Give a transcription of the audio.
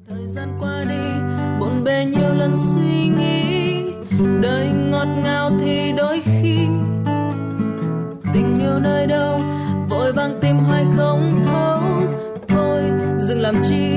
Thời gian qua đi bộn bề nhiều lần suy nghĩ, đời ngọt ngào thì đôi khi tình yêu nơi đâu vội vàng tìm hoài không thấu. Thôi dừng làm chi